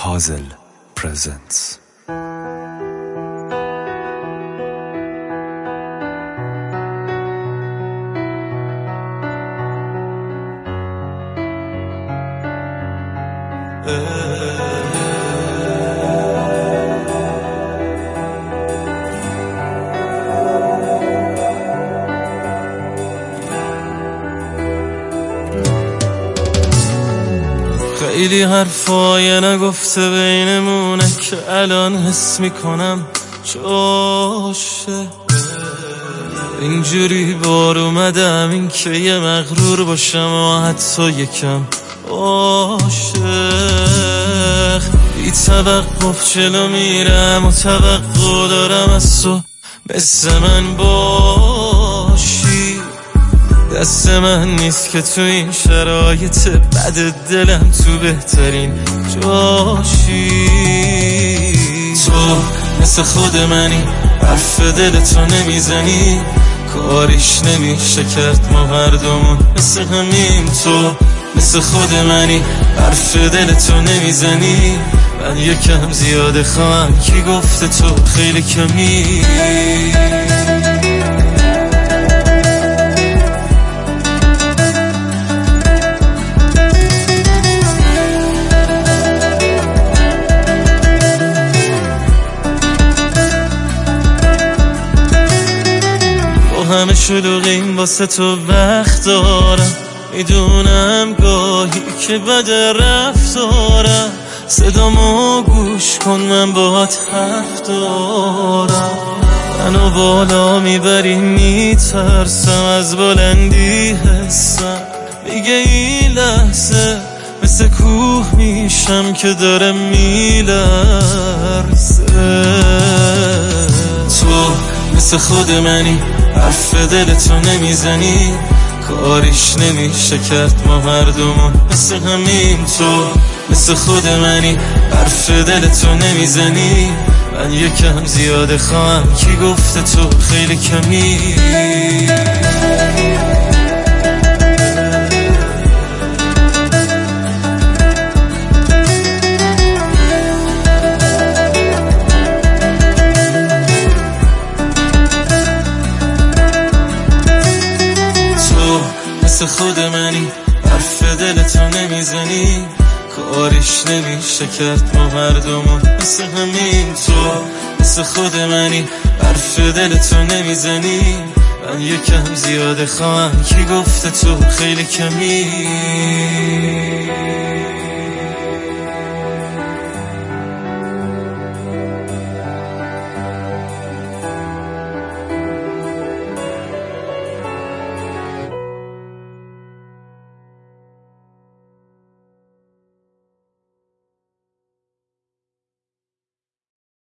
Hazel presents. خیلی حرفای نگفته بینمونه که الان حس میکنم جاشه. اینجوری بار اومدم این که یه مغرور باشم و حتی یکم عاشق. بی توقف جلو میرم و توقع دارم از تو مثل من باشی. دست من نیست که تو این شرایط بد دلم تو بهترین جاشی. تو مثل خود منی، حرف دلتو نمیزنی، کاریش نمیشه کرد ما هر دومون مثل همین. تو مثل خود منی، حرف دلتو نمیزنی، من یکم زیاده خواهم کی گفته تو خیلی کمی. همه شلوغیم واسه تو وقت دارم، میدونم گاهی که بد رفتارم. صدامو گوش کن من باهات حرف دارم. منو بالا میبری میترسم از بلندی حسم میگه این لحظه مثل کوه میشم که داره میلرزه. تو مثل خود منی، حرف دلتو نمیزنی، کاریش نمیشه کرد ما هر دومون مثل همین. تو مثل خود منی، حرف دلتو نمیزنی، من یکم زیاده خواهم کی گفته تو خیلی کمی. مثل خود منی، حرف دلتو نمیزنی، کاریش نمیشه کرد ما هر دومون مثل همین. تو مثل خود منی، حرف دلتو نمیزنی، من یکم زیاده خواهم کی گفته تو خیلی کمی.